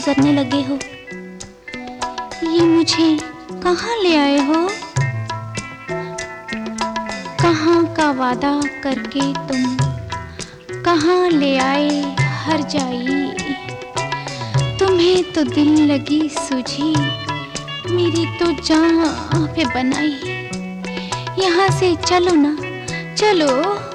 गुजरने लगे हो। ये मुझे कहाँ ले आए हो? कहाँ का वादा करके तुम कहाँ ले आए हर जाई। तुम्हें तो दिल लगी सूझी, मेरी तो जान पे बनाई। यहाँ से चलो ना, चलो।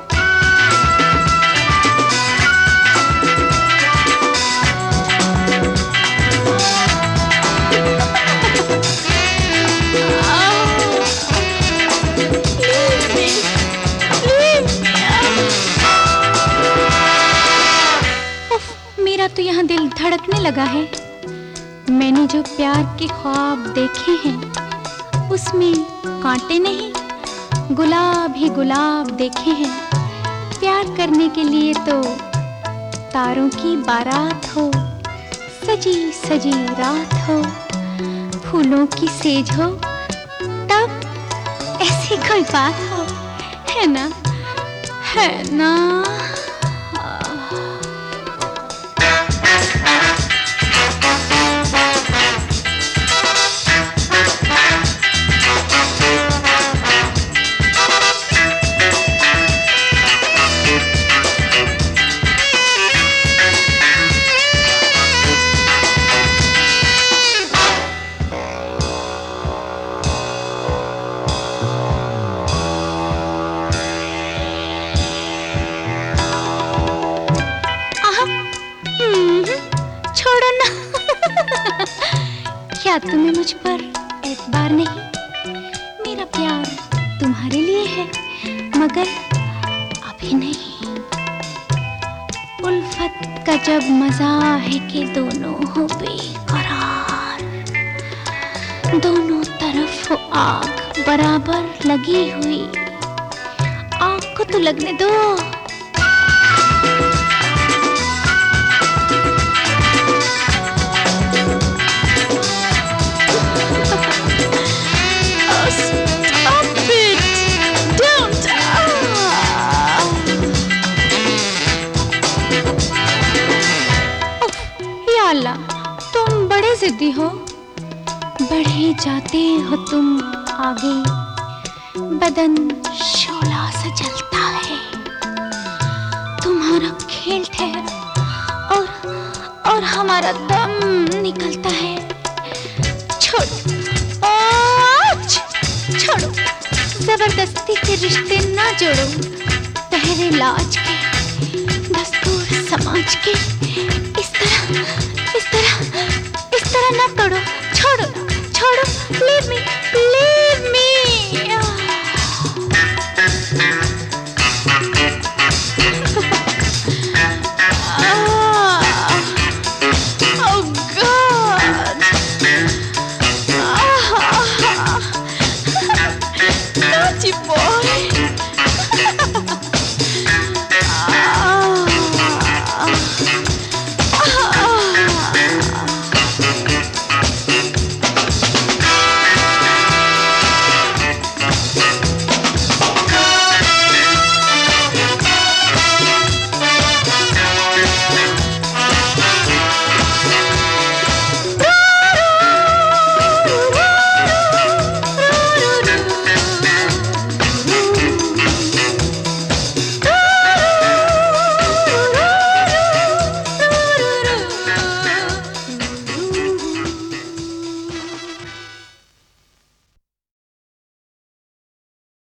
मेरा तो यहाँ दिल धड़कने लगा है। मैंने जो प्यार के ख्वाब देखे हैं उसमें कांटे नहीं, गुलाब ही गुलाब देखे हैं। प्यार करने के लिए तो तारों की बारात हो, सजी सजी रात हो, फूलों की सेज हो, तब ऐसी कोई बात हो, है ना, है ना। छोड़ो ना। क्या तुम्हें मुझ पर एतबार नहीं? मेरा प्यार तुम्हारे लिए है, मगर अभी नहीं। उल्फत का जब मजा है कि दोनों हो बेकरार, दोनों तरफ हो आग बराबर लगी हुई। आग को तो लगने दो। तुम बड़े जिद्दी हो, बढ़े जाते हो तुम आगे। बदन शोला सा जलता है, तुम्हारा खेल ठहरा और हमारा दम निकलता है। छोड़ो, जबरदस्ती के रिश्ते ना जोड़ो। पहले लाज के, दस्तूर समाज के, इस तरह ना तोड़ो। छोड़ो, leave me, leave me। Oh God, naughty boy।